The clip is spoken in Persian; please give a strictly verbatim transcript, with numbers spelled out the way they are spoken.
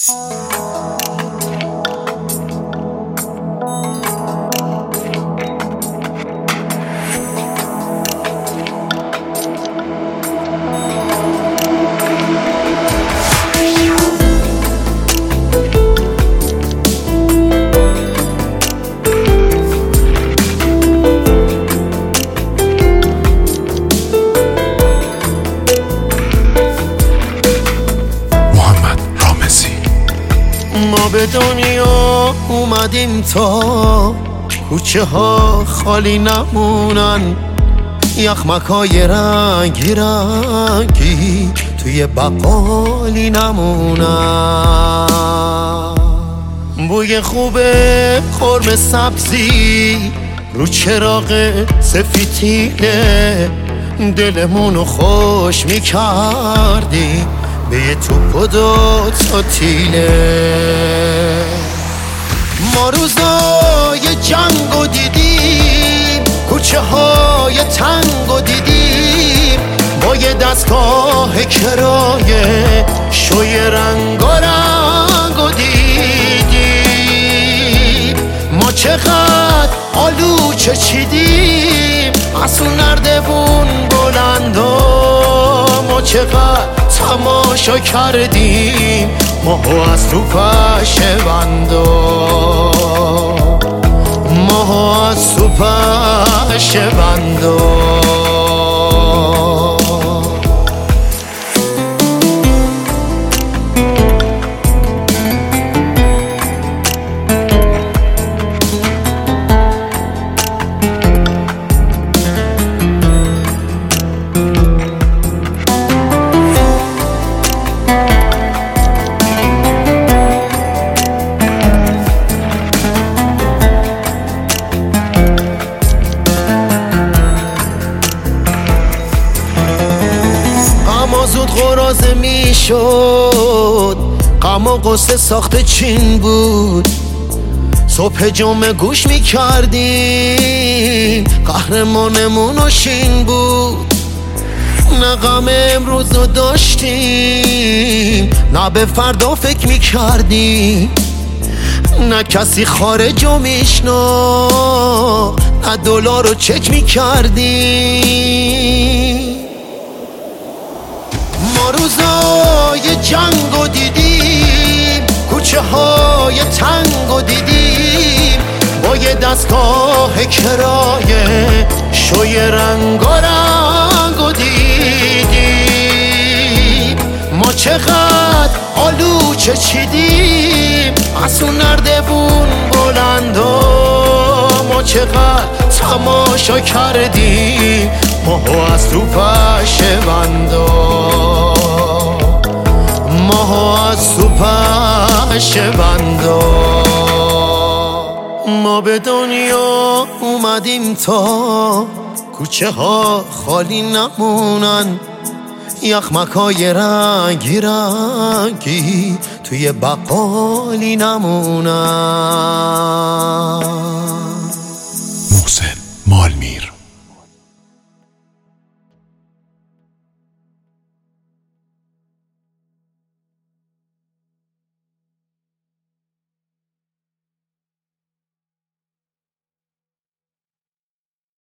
ما به دنیا اومدیم تا کوچه ها خالی نمونن، یخمکای رنگی رنگی توی بقالی نمونن. بوی خوبه قرمه سبزی رو چراغ سفیدینه، دلمونو خوش میکردی به یه توپ و دو تا تیله. ما روزای جنگو دیدیم، کوچه های تنگو دیدیم، با یه دستگاه کرایه شوی رنگ و رنگو دیدیم. ما چقدر آلو چچیدیم از اون نردبون بلندا، ما چقدر تماشا کردیم ماهو از تو پشه بندا، ماهو از تو پشه بندا. زود غرازه می شد، غم و غصه ساخت چین بود. صبح جمعه گوش می کردیم، قهرمانمون و شین بود. نه غم امروز رو داشتیم، نه به فردا فکر می کردیم، نه کسی خارج رو میشنا، نه دلار رو چک می کردیم. ما روزای جنگو دیدیم، کوچه های تنگو دیدیم، با یه دستگاه کرایه شوی رنگ و رنگو دیدیم. ما چقدر آلو چچیدیم از اون نردبون بلندا، ما چقدر تماشا کردیم ماهو از تو پشه بندا، ماهو از تو پشه بندا. ما به دنیا اومدیم تا کوچه ها خالی نمونن، یخمکای رنگی رنگی توی بقالی نمونن.